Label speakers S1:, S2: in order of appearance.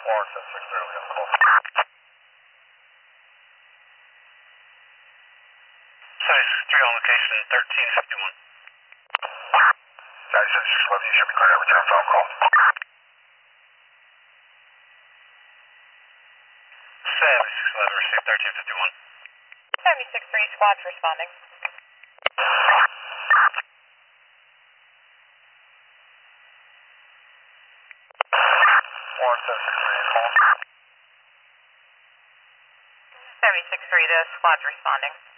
S1: Warren 763, we have a call.
S2: 763 on location, 1351.
S1: 9611, you should be clear to return phone call.
S2: 7611, received 1351.
S3: 763 squad's responding.
S1: Warren 763, call.
S3: 763 to squad's responding.